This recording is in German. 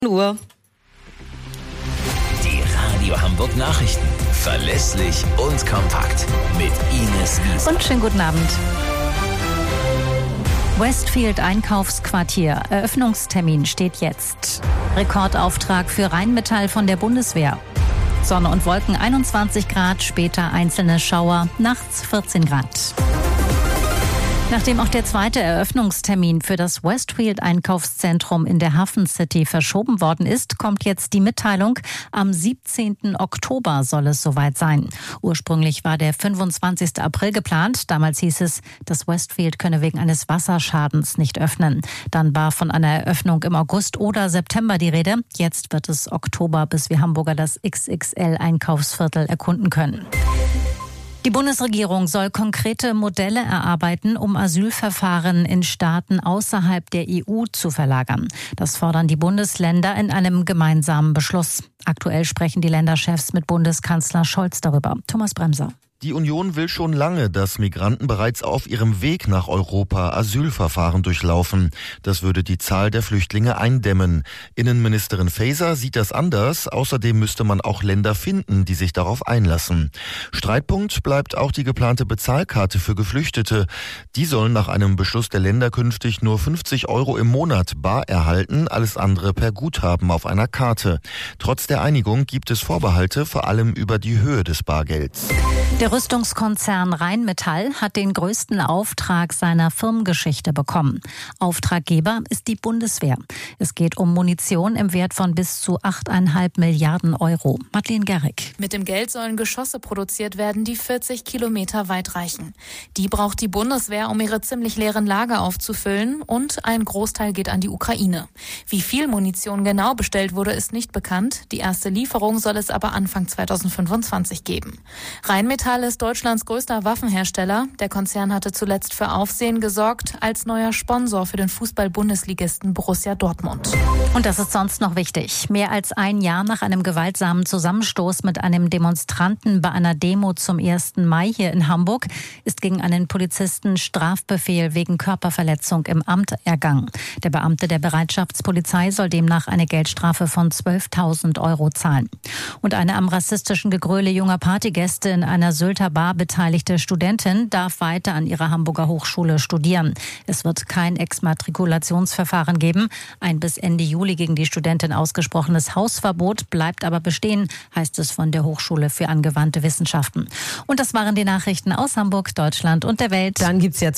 Uhr. Die Radio Hamburg Nachrichten. Verlässlich und kompakt. Mit Ines Wiesner. Und schönen guten Abend. Westfield Einkaufsquartier. Eröffnungstermin steht jetzt. Rekordauftrag für Rheinmetall von der Bundeswehr. Sonne und Wolken 21 Grad, später einzelne Schauer, nachts 14 Grad. Nachdem auch der zweite Eröffnungstermin für das Westfield Einkaufszentrum in der Hafen City verschoben worden ist, kommt jetzt die Mitteilung, am 17. Oktober soll es soweit sein. Ursprünglich war der 25. April geplant. Damals hieß es, das Westfield könne wegen eines Wasserschadens nicht öffnen. Dann war von einer Eröffnung im August oder September die Rede. Jetzt wird es Oktober, bis wir Hamburger das XXL-Einkaufsviertel erkunden können. Die Bundesregierung soll konkrete Modelle erarbeiten, um Asylverfahren in Staaten außerhalb der EU zu verlagern. Das fordern die Bundesländer in einem gemeinsamen Beschluss. Aktuell sprechen die Länderchefs mit Bundeskanzler Scholz darüber. Thomas Bremser. Die Union will schon lange, dass Migranten bereits auf ihrem Weg nach Europa Asylverfahren durchlaufen. Das würde die Zahl der Flüchtlinge eindämmen. Innenministerin Faeser sieht das anders. Außerdem müsste man auch Länder finden, die sich darauf einlassen. Streitpunkt bleibt auch die geplante Bezahlkarte für Geflüchtete. Die sollen nach einem Beschluss der Länder künftig nur 50 € im Monat bar erhalten, alles andere per Guthaben auf einer Karte. Trotz der Einigung gibt es Vorbehalte, vor allem über die Höhe des Bargelds. Der Rüstungskonzern Rheinmetall hat den größten Auftrag seiner Firmengeschichte bekommen. Auftraggeber ist die Bundeswehr. Es geht um Munition im Wert von bis zu 8,5 Milliarden €. Madeleine Gerrig. Mit dem Geld sollen Geschosse produziert werden, die 40 Kilometer weit reichen. Die braucht die Bundeswehr, um ihre ziemlich leeren Lager aufzufüllen, und ein Großteil geht an die Ukraine. Wie viel Munition genau bestellt wurde, ist nicht bekannt. Die erste Lieferung soll es aber Anfang 2025 geben. Rheinmetall ist Deutschlands größter Waffenhersteller. Der Konzern hatte zuletzt für Aufsehen gesorgt als neuer Sponsor für den Fußball-Bundesligisten Borussia Dortmund. Und das ist sonst noch wichtig. Mehr als ein Jahr nach einem gewaltsamen Zusammenstoß mit einem Demonstranten bei einer Demo zum 1. Mai hier in Hamburg ist gegen einen Polizisten Strafbefehl wegen Körperverletzung im Amt ergangen. Der Beamte der Bereitschaftspolizei soll demnach eine Geldstrafe von 12.000 € zahlen. Und eine am rassistischen Gegröle junger Partygäste in einer Sylter Bar beteiligte Studentin darf weiter an ihrer Hamburger Hochschule studieren. Es wird kein Exmatrikulationsverfahren geben. Ein bis Ende Juli gegen die Studentin ausgesprochenes Hausverbot bleibt aber bestehen, heißt es von der Hochschule für angewandte Wissenschaften. Und das waren die Nachrichten aus Hamburg, Deutschland und der Welt. Dann gibt's jetzt